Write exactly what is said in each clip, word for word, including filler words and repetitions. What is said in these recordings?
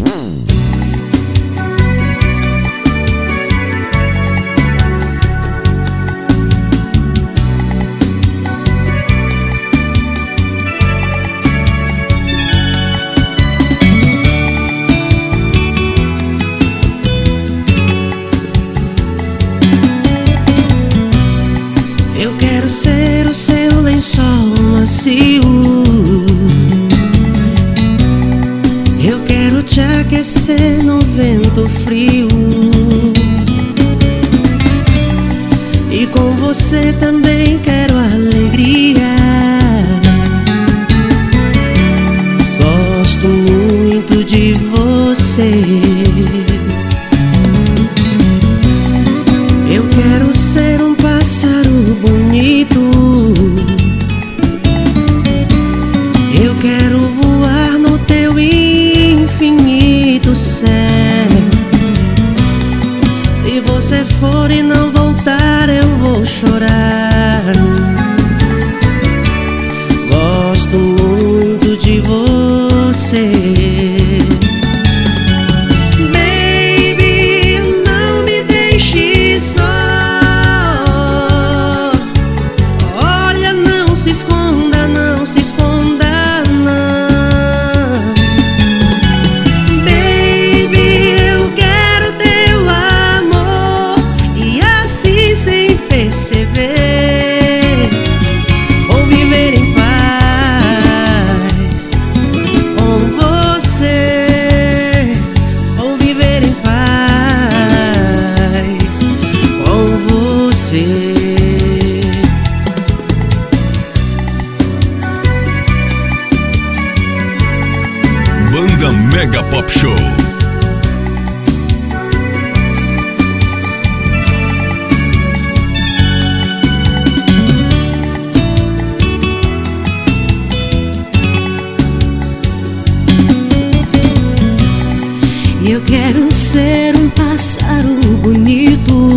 Eu quero ser o seu lençol macio. Eu quero te aquecer no vento frio. E com você também quero alegria. Gosto muito de você. Eu quero ser um pássaro bonito. Eu quero voar no teu infinito céu. Se você for e não voltar, eu vou chorar. Gosto muito de você. Banda Mega Pop Show. Eu quero ser um pássaro bonito.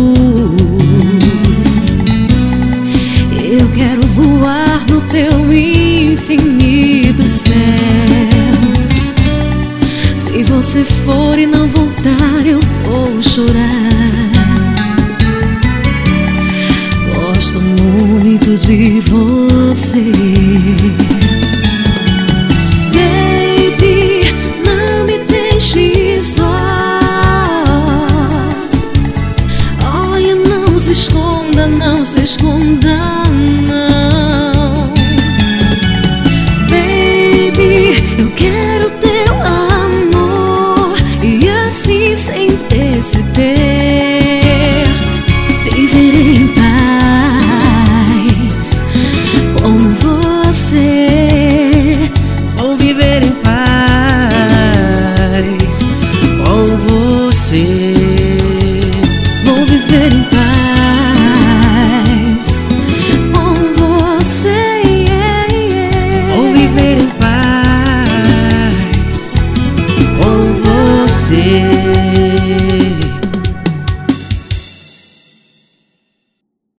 Eu quero voar no teu infinito céu. Se você for e não voltar, eu vou chorar. Gosto muito de você. Baby, não me deixe só. Olha, não se esconda, não se esconda, não. Baby, eu quero teu amor e assim sem perceber viver em paz com você. Vou viver em paz com você. Vou viver em paz.